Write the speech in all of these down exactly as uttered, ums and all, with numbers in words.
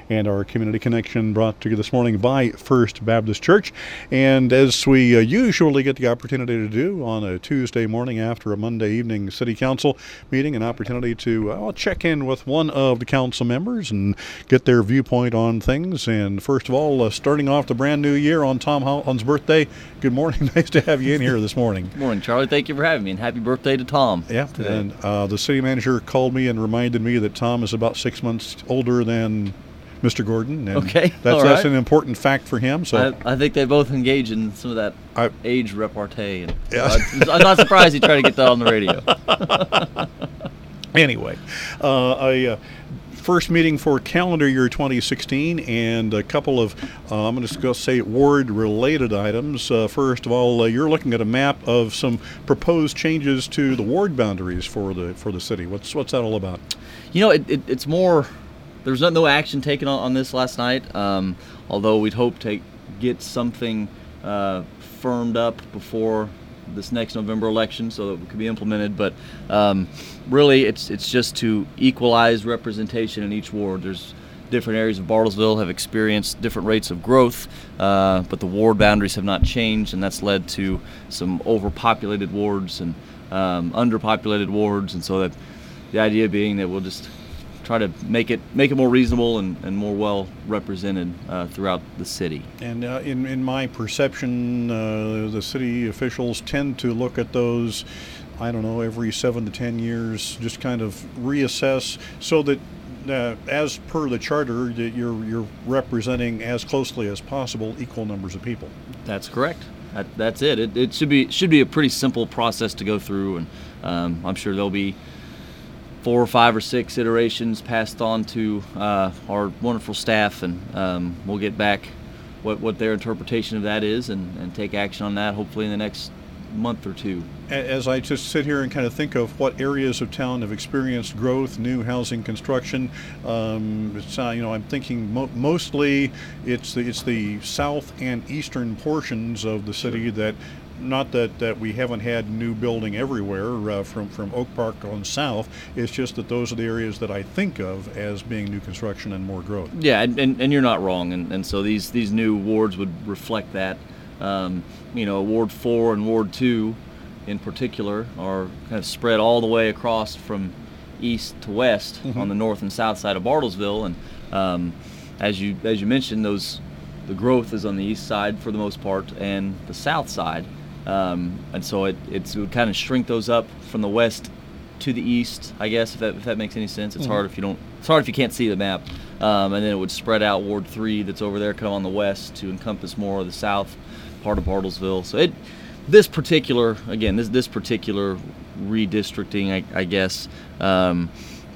and our Community Connection brought to you this morning by First Baptist Church. And as we uh, usually get the opportunity to do on a Tuesday morning after a Monday evening City Council meeting, an opportunity to uh, check in with one of the council members and get their viewpoint on things. And first of all, uh, starting off the brand new year on Tom Holland's birthday, good morning. Nice to have you in here this morning. Good morning, Charlie. Thank you for having me, and happy birthday to Tom. Yeah, today. And uh, the city manager called me and reminded me that Tom is about six months older than Mister Gordon. And okay, that's, all that's right. an important fact for him. So I, I think they both engage in some of that I, age repartee. And yeah. so I, I'm not surprised he tried to get that on the radio. Anyway, uh, I... Uh, First meeting for calendar year twenty sixteen, and a couple of, uh, I'm going to go say, ward-related items. Uh, first of all, uh, you're looking at a map of some proposed changes to the ward boundaries for the for the city. What's what's that all about? You know, it, it, it's more. There was no, no action taken on, on this last night. Um, although we'd hope to get something uh, firmed up before this next November election so that it could be implemented, but um, really it's it's just to equalize representation in each ward. There's different areas of Bartlesville have experienced different rates of growth, uh, but the ward boundaries have not changed, and that's led to some overpopulated wards and um, underpopulated wards, and so that the idea being that we'll just try to make it make it more reasonable and, and more well represented uh, throughout the city. And uh, in in my perception, uh, the city officials tend to look at those, I don't know, every seven to ten years, just kind of reassess so that uh, as per the charter, that you're you're representing as closely as possible equal numbers of people. That's correct. That, that's it. it. It should be should be a pretty simple process to go through, and um, I'm sure there'll be four or five or six iterations passed on to uh, our wonderful staff, and um, we'll get back what, what their interpretation of that is and, and take action on that hopefully in the next month or two. As I just sit here and kind of think of what areas of town have experienced growth, new housing construction, um, it's, uh, you know, I'm thinking mo- mostly it's the, it's the south and eastern portions of the city. Sure. that Not that, that we haven't had new building everywhere uh, from, from Oak Park on south. It's just that those are the areas that I think of as being new construction and more growth. Yeah, and, and, and you're not wrong. And, and so these, these new wards would reflect that. Um, you know, Ward four and Ward two in particular are kind of spread all the way across from east to west mm-hmm. on the north and south side of Bartlesville. And um, as you as you mentioned, those the growth is on the east side for the most part and the south side. Um, and so it, it's, it would kind of shrink those up from the west to the east, I guess, if that, if that makes any sense. It's mm-hmm. hard if you don't. It's hard if you can't see the map. Um, and then it would spread out Ward three that's over there, kind of on the west, to encompass more of the south part of Bartlesville. So it, this particular, again, this this particular redistricting, I, I guess, um,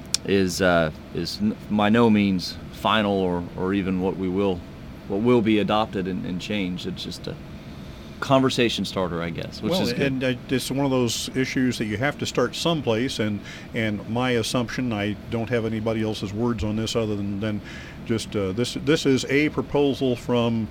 is uh, is by no means final or, or even what we will what will be adopted and, and changed. It's just a conversation starter, I guess, which well, is good. And uh, it's one of those issues that you have to start someplace, and and my assumption, I don't have anybody else's words on this other than, than just uh, this this is a proposal from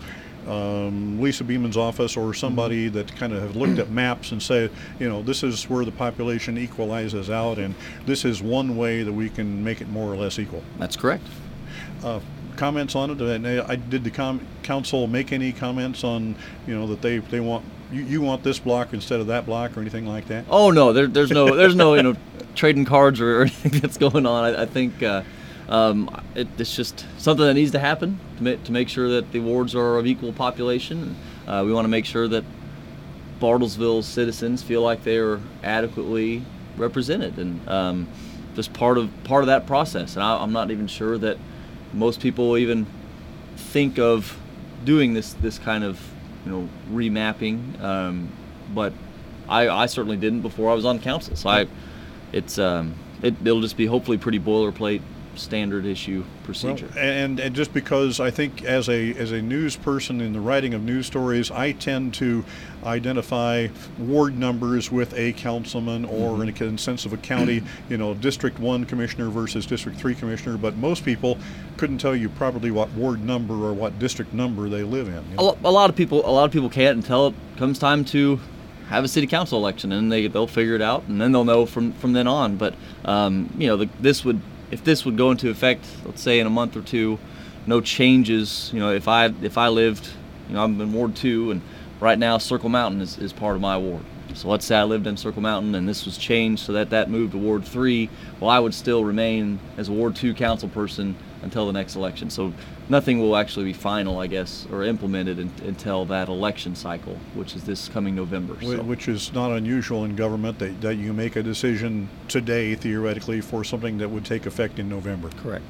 um, Lisa Beeman's office or somebody mm-hmm. that kind of have looked at maps and say, you know, this is where the population equalizes out, and this is one way that we can make it more or less equal. That's correct. Uh, comments on it? And I did the com- council make any comments on, you know, that they, they want you, you want this block instead of that block or anything like that? Oh no, there, there's no there's no you know trading cards or, or anything that's going on. I, I think uh, um, it, it's just something that needs to happen to make to make sure that the wards are of equal population. Uh, we want to make sure that Bartlesville citizens feel like they are adequately represented, and um, just part of part of that process. And I, I'm not even sure that most people even think of doing this this kind of you know remapping, um, but I, I certainly didn't before I was on council. So I, it's um, it, it'll just be hopefully pretty boilerplate standard issue procedure. Well, and and just because I think as a as a news person in the writing of news stories, I tend to identify ward numbers with a councilman or mm-hmm. in a sense of a county, you know, District one commissioner versus District three commissioner, but most people couldn't tell you probably what ward number or what district number they live in. You know? A lot of people a lot of people can't until it comes time to have a city council election, and they they'll figure it out, and then they'll know from from then on. But um, you know, the, this would if this would go into effect, let's say in a month or two, no changes. You know, if I if I lived, you know, I'm in Ward Two, and right now Circle Mountain is, is part of my ward. So let's say I lived in Circle Mountain and this was changed so that that moved to Ward Three. Well, I would still remain as a Ward Two council person until the next election. So nothing will actually be final, I guess, or implemented in, until that election cycle, which is this coming November. Wh- So. Which is not unusual in government, that, that you make a decision today, theoretically, for something that would take effect in November. Correct.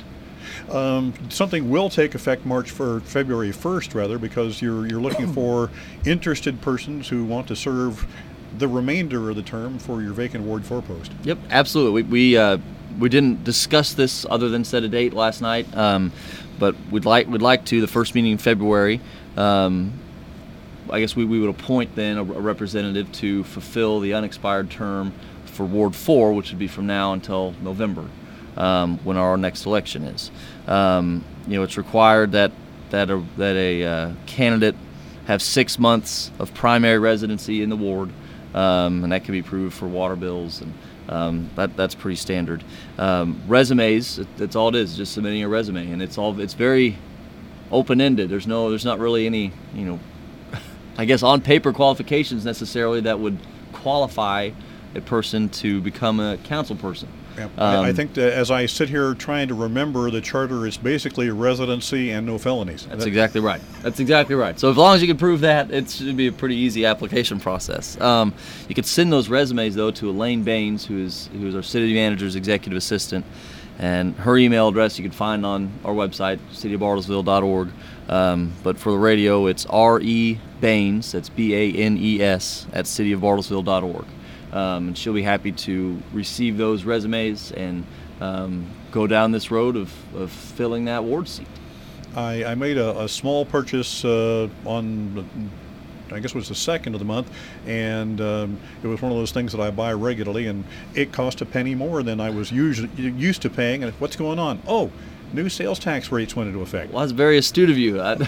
Um, something will take effect March for February first, rather, because you're you're looking for interested persons who want to serve the remainder of the term for your vacant Ward Four post. Yep, absolutely. We we, uh, we didn't discuss this other than set a date last night, um, but we'd like we'd like to the first meeting in February. Um, I guess we, we would appoint then a, a representative to fulfill the unexpired term for Ward Four, which would be from now until November, um, when our next election is. Um, you know, it's required that that a, that a uh, candidate have six months of primary residency in the ward. Um, and that can be proved for water bills, and um, that that's pretty standard. Um, resumes, that's all it is, just submitting a resume, and it's all it's very open-ended. There's no, there's not really any, you know, I guess on paper qualifications necessarily that would qualify a person to become a council person. Yeah. Um, I, I think that as I sit here trying to remember, the charter is basically residency and no felonies. That's exactly right. That's exactly right. So as long as you can prove that, it should be a pretty easy application process. Um, you could send those resumes, though, to Elaine Baines, who is who is our city manager's executive assistant, and her email address you can find on our website, city of bartlesville dot org. Um, but for the radio, it's R E Baines, that's B A N E S, at city of bartlesville dot org. Um, and she'll be happy to receive those resumes and um, go down this road of, of filling that ward seat. I, I made a, a small purchase uh, on, I guess it was the second of the month, and um, it was one of those things that I buy regularly, and it cost a penny more than I was usually used to paying. And what's going on? Oh, new sales tax rates went into effect. Well, that's very astute of you. I,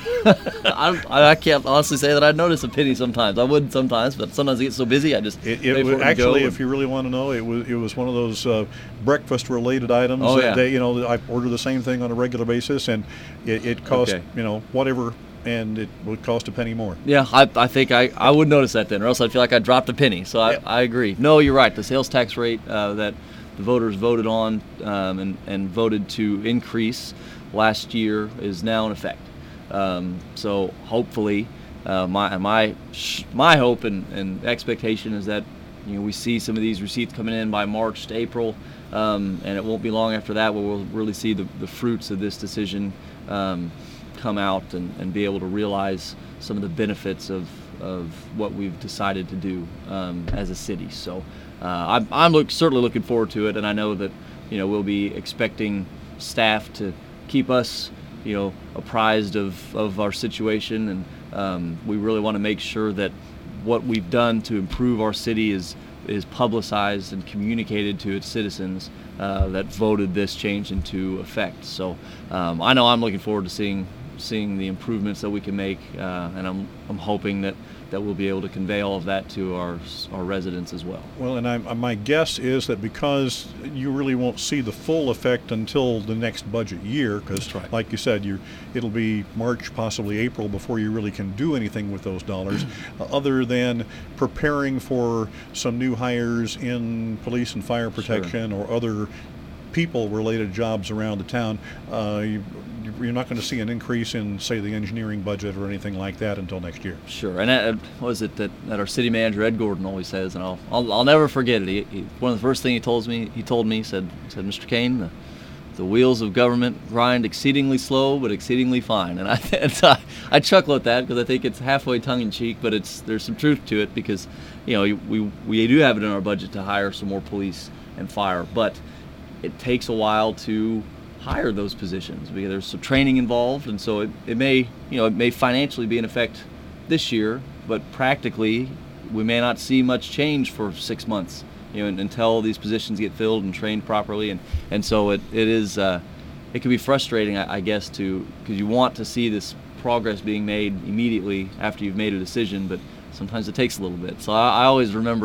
I, I can't honestly say that I notice a penny sometimes. I wouldn't sometimes, but sometimes I get so busy I just It, pay it for was it and actually, go if you really want to know, it was it was one of those uh, breakfast-related items. Oh, that yeah. They, you know, I order the same thing on a regular basis, and it, it cost Okay. you know whatever, and it would cost a penny more. Yeah, I, I think I, I would notice that then, or else I'd feel like I dropped a penny. So I, Yeah. I agree. No, you're right. The sales tax rate uh, that the voters voted on um, and, and voted to increase last year is now in effect. Um, so hopefully, uh, my my my hope and, and expectation is that you know we see some of these receipts coming in by March to April, um, and it won't be long after that where we'll really see the, the fruits of this decision um, come out and, and be able to realize some of the benefits of, of what we've decided to do um, as a city. So uh, I'm, I'm look, certainly looking forward to it, and I know that you know we'll be expecting staff to keep us, you know, apprised of, of our situation, and um, we really want to make sure that what we've done to improve our city is is publicized and communicated to its citizens uh, that voted this change into effect. So um, I know I'm looking forward to seeing seeing the improvements that we can make, uh, and I'm I'm hoping that. that we'll be able to convey all of that to our our residents as well. Well, and I'm, my guess is that because you really won't see the full effect until the next budget year, because right. like you said, you it'll be March, possibly April, before you really can do anything with those dollars, uh, other than preparing for some new hires in police and fire protection Sure. or other people-related jobs around the town. Uh, you, you're not going to see an increase in, say, the engineering budget or anything like that until next year. Sure, and uh, what is it that, that our city manager Ed Gordon always says, and I'll I'll, I'll never forget it. He, he, one of the first things he told me, he told me, said said Mister Kane, the, the wheels of government grind exceedingly slow but exceedingly fine, and I and I, I chuckle at that because I think it's halfway tongue-in-cheek, but it's there's some truth to it because you know we we do have it in our budget to hire some more police and fire, but it takes a while to hire those positions because there's some training involved, and so it, it may you know it may financially be in effect this year, but practically we may not see much change for six months you know until these positions get filled and trained properly, and and so it it is uh, it can be frustrating I, I guess to because you want to see this progress being made immediately after you've made a decision, but sometimes it takes a little bit. So I, I always remember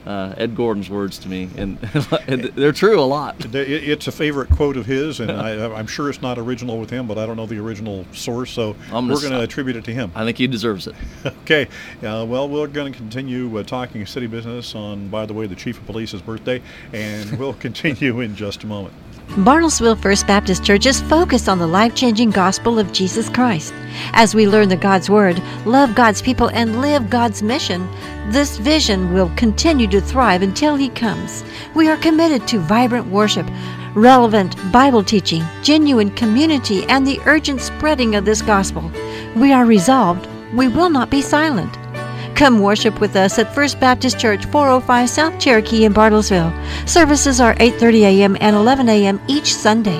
uh, Ed Gordon's words to me, and, and they're true a lot. It's a favorite quote of his, and I, I'm sure it's not original with him, but I don't know the original source, so I'm we're going to attribute it to him. I think he deserves it. Okay. Uh, well, we're going to continue uh, talking city business on, by the way, the Chief of Police's birthday, and we'll continue in just a moment. Bartlesville First Baptist Church is focused on the life-changing gospel of Jesus Christ. As we learn the God's Word, love God's people, and live God's mission, this vision will continue to thrive until He comes. We are committed to vibrant worship, relevant Bible teaching, genuine community, and the urgent spreading of this gospel. We are resolved. We will not be silent. Come worship with us at First Baptist Church, four oh five South Cherokee in Bartlesville. Services are eight thirty a.m. and eleven a.m. each Sunday.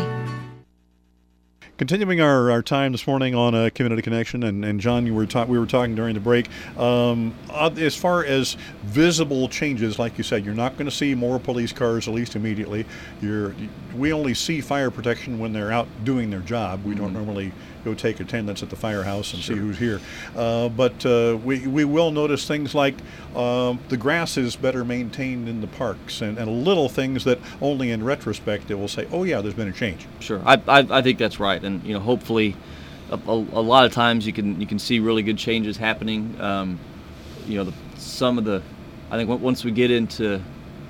Continuing our, our time this morning on uh, Community Connection, and, and John, you were ta- we were talking during the break, um, uh, as far as visible changes, like you said, you're not going to see more police cars, at least immediately. You're, we only see fire protection when they're out doing their job. We mm-hmm. don't normally go take attendance at the firehouse and sure. see who's here. Uh, but uh, we, we will notice things like uh, the grass is better maintained in the parks, and, and little things that only in retrospect they will say, oh yeah, there's been a change. Sure, I, I, I think that's right. And you know, hopefully, a, a, a lot of times you can you can see really good changes happening. Um, you know, the, some of the, I think once we get into,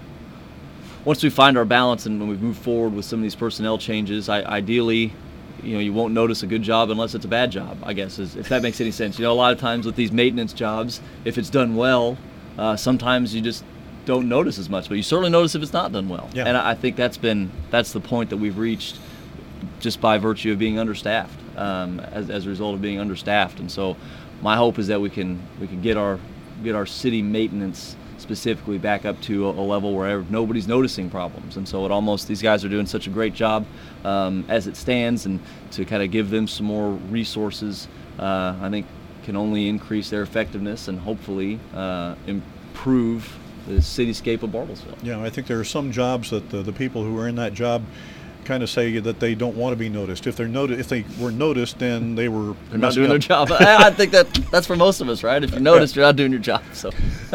once we find our balance and when we move forward with some of these personnel changes, I, ideally, you know, you won't notice a good job unless it's a bad job, I guess, is, if that makes any sense. You know, a lot of times with these maintenance jobs, if it's done well, uh, sometimes you just don't notice as much, but you certainly notice if it's not done well. Yeah. And I, I think that's been that's the point that we've reached, just by virtue of being understaffed, um, as, as a result of being understaffed. And so my hope is that we can we can get our get our city maintenance specifically back up to a, a level where nobody's noticing problems. And so it almost, these guys are doing such a great job um, as it stands, and to kind of give them some more resources, uh, I think can only increase their effectiveness and hopefully uh, improve the cityscape of Bartlesville. Yeah, I think there are some jobs that the, the people who are in that job kind of say that they don't want to be noticed. If they're noti- if they were noticed, then they were they're not doing up. their job. I, I think that that's for most of us, right? If you're noticed, you're not doing your job. So,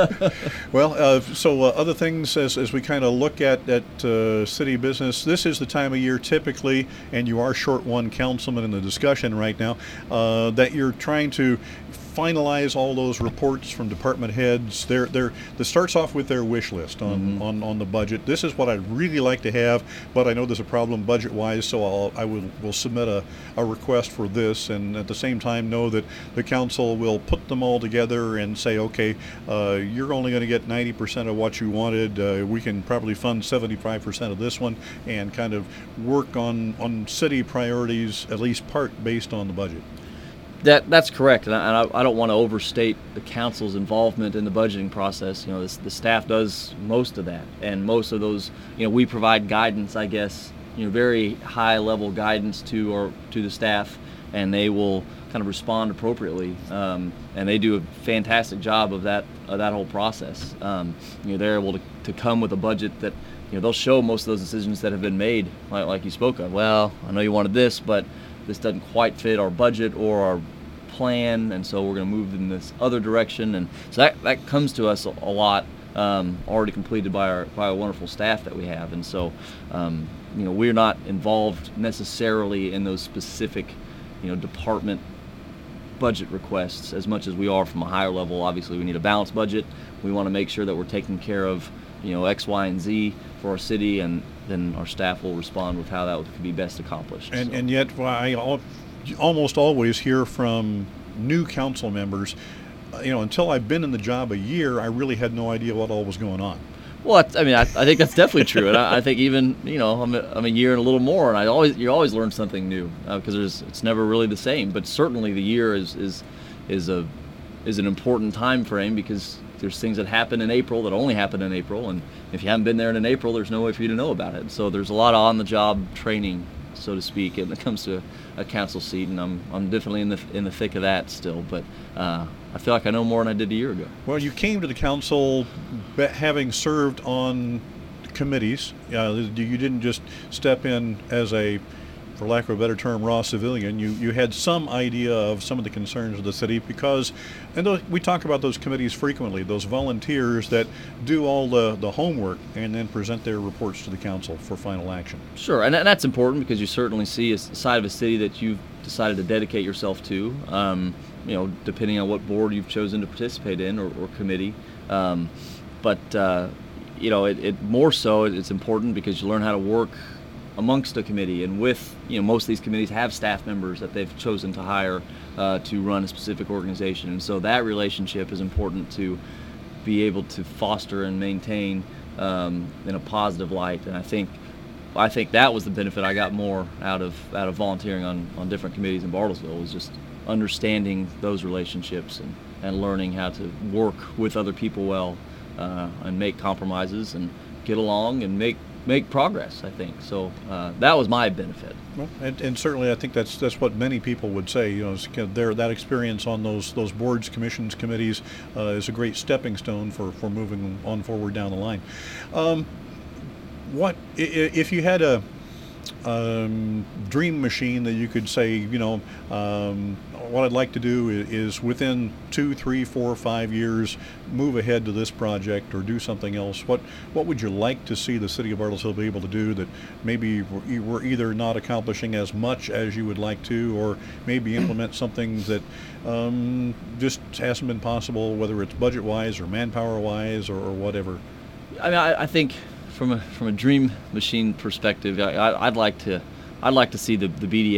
well, uh, so uh, other things as as we kind of look at at uh, city business, this is the time of year typically, and you are short one councilman in the discussion right now, uh, that you're trying to finalize all those reports from department heads. They're, they're, this starts off with their wish list on, mm-hmm. on, on the budget. This is what I'd really like to have, but I know there's a problem budget-wise, so I'll, I will, will submit a, a request for this, and at the same time know that the council will put them all together and say, okay, uh, you're only going to get ninety percent of what you wanted. Uh, we can probably fund seventy-five percent of this one, and kind of work on, on city priorities, at least part based on the budget. That that's correct, and I, I don't want to overstate the council's involvement in the budgeting process. You know, this, the staff does most of that, and most of those, you know, we provide guidance, I guess, you know, very high level guidance to or to the staff, and they will kind of respond appropriately. Um, and they do a fantastic job of that of that whole process. Um, you know, they're able to, to come with a budget that, you know, they'll show most of those decisions that have been made, like, like you spoke of. Well, I know you wanted this, but this doesn't quite fit our budget or our plan, and so we're going to move in this other direction. And so that, that comes to us a, a lot, um, already completed by our by our wonderful staff that we have. And so, um, you know, we're not involved necessarily in those specific, you know, department budget requests as much as we are from a higher level. Obviously, we need a balanced budget. We want to make sure that we're taking care of, you know, X, Y, and Z for our city, and then our staff will respond with how that could be best accomplished. And so. and yet, well, I almost always hear from new council members, uh, you know, until I've been in the job a year, I really had no idea what all was going on. Well, I mean, I, I think that's definitely true, and I, I think even, you know, I'm a, I'm a year and a little more, and I always you always learn something new, because uh, there's it's never really the same. But certainly the year is is is a is an important time frame, because there's things that happen in April that only happen in April, and if you haven't been there in April, there's no way for you to know about it. So there's a lot of on-the-job training, so to speak, when it comes to a council seat, and I'm I'm definitely in the in the thick of that still. But uh, I feel like I know more than I did a year ago. Well, you came to the council having served on committees. Uh, you didn't just step in as a for lack of a better term, raw civilian, you, you had some idea of some of the concerns of the city because, and those, we talk about those committees frequently, those volunteers that do all the, the homework and then present their reports to the council for final action. Sure, and that's important because you certainly see a side of a city that you've decided to dedicate yourself to, um, you know, depending on what board you've chosen to participate in or, or committee. Um, but, uh, you know, it, it more so it's important because you learn how to work amongst a committee and with, you know, most of these committees have staff members that they've chosen to hire uh, to run a specific organization. And so that relationship is important to be able to foster and maintain um, in a positive light. And I think I think that was the benefit I got more out of out of volunteering on, on different committees in Bartlesville, was just understanding those relationships and, and learning how to work with other people well uh, and make compromises and get along and make make progress, I think. So uh, that was my benefit. Well, and, and certainly I think that's that's what many people would say. You know, is kind of their, that experience on those those boards, commissions, committees uh, is a great stepping stone for, for moving on forward down the line. Um, what if you had a um, dream machine that you could say, you know, um, what I'd like to do is, is within two, three, four, five years, move ahead to this project or do something else. What what would you like to see the city of Bartlesville be able to do that maybe we're, we're either not accomplishing as much as you would like to, or maybe implement something that um, just hasn't been possible, whether it's budget-wise or manpower-wise or, or whatever? I mean, I, I think from a from a dream machine perspective, I, I, I'd like to I'd like to see the the B D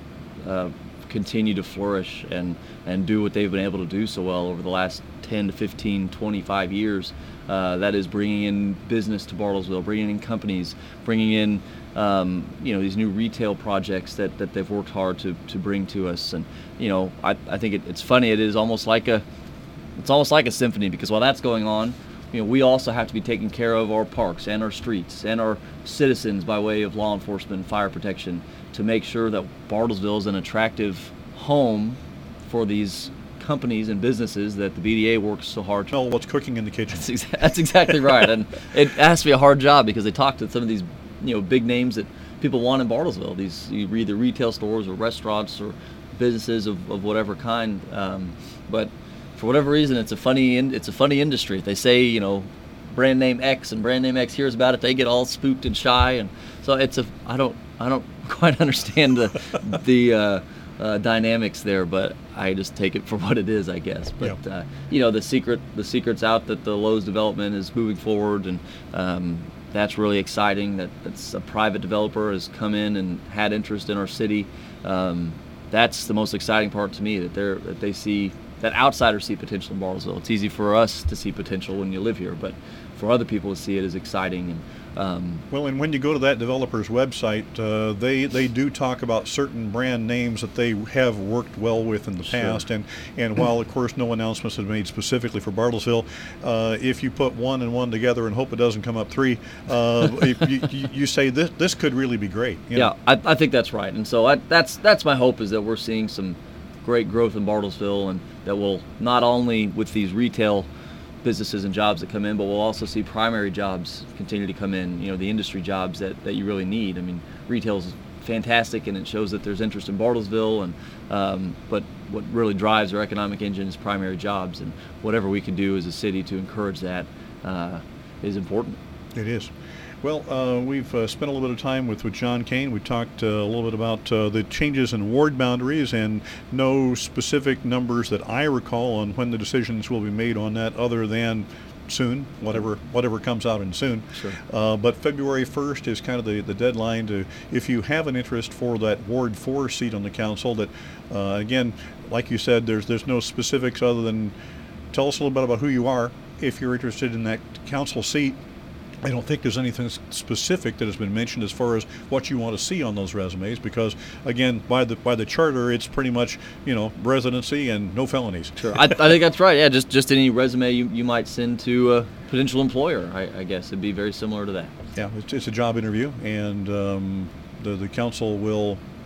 A uh, continue to flourish and and do what they've been able to do so well over the last ten to fifteen, twenty-five years. Uh, that is bringing in business to Bartlesville, bringing in companies, bringing in um, you know these new retail projects that, that they've worked hard to, to bring to us. And you know I, I think it, it's funny. It is almost like a it's almost like a symphony, because while that's going on, you know, we also have to be taking care of our parks and our streets and our citizens by way of law enforcement and fire protection to make sure that Bartlesville is an attractive home for these companies and businesses that the B D A works so hard to. Know what's cooking in the kitchen. That's, exa- that's exactly right. And it has to be a hard job because they talk to some of these, you know, big names that people want in Bartlesville. These either retail stores or restaurants or businesses of, of whatever kind. Um, but for whatever reason, it's a funny in, it's a funny industry. They say, you know, brand name X and brand name X hears about it, they get all spooked and shy, and so it's a I don't I don't quite understand the the uh, uh, dynamics there, but I just take it for what it is, I guess. But yeah. uh, you know, the secret the secret's out that the Lowe's development is moving forward, and um, that's really exciting. That that's a private developer has come in and had interest in our city. Um, that's the most exciting part to me, that they're that they see. That outsiders see potential in Bartlesville. It's easy for us to see potential when you live here, but for other people to see it is exciting. And um, well, and when you go to that developer's website, uh, they they do talk about certain brand names that they have worked well with in the sure. past. And and while of course no announcements have been made specifically for Bartlesville, uh, if you put one and one together and hope it doesn't come up three, uh, you, you, you say this this could really be great. You yeah, know? I, I think that's right. And so I, that's that's my hope, is that we're seeing some great growth in Bartlesville, and that will not only with these retail businesses and jobs that come in, but we'll also see primary jobs continue to come in, you know, the industry jobs that, that you really need. I mean, retail is fantastic and it shows that there's interest in Bartlesville, and um, but what really drives our economic engine is primary jobs, and whatever we can do as a city to encourage that uh, is important. It is. Well, uh, we've uh, spent a little bit of time with, with John Kane. We talked uh, a little bit about uh, the changes in ward boundaries, and no specific numbers that I recall on when the decisions will be made on that, other than soon, whatever whatever comes out in soon. Sure. Uh, but February first is kind of the, the deadline to, if you have an interest for that Ward four seat on the council, that, uh, again, like you said, there's there's no specifics other than tell us a little bit about who you are if you're interested in that council seat. I don't think there's anything specific that has been mentioned as far as what you want to see on those resumes, because again, by the by the charter, it's pretty much, you know, residency and no felonies. Sure, I, I think that's right. Yeah, just just any resume you, you might send to a potential employer, I, I guess it'd be very similar to that. Yeah, it's, it's a job interview, and um, the the council will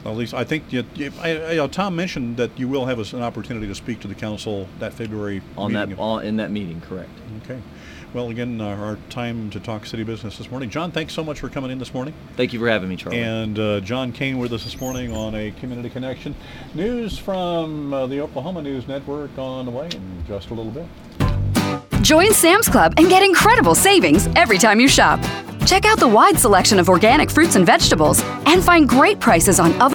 at least I think you, you, I, I, Tom mentioned that you will have us an opportunity to speak to the council that February on meeting. that on, in that meeting, correct. Okay. Well, again, uh, our time to talk city business this morning. John, thanks so much for coming in this morning. Thank you for having me, Charlie. And uh, John Kane with us this morning on a Community Connection. News from uh, the Oklahoma News Network on the way in just a little bit. Join Sam's Club and get incredible savings every time you shop. Check out the wide selection of organic fruits and vegetables and find great prices on other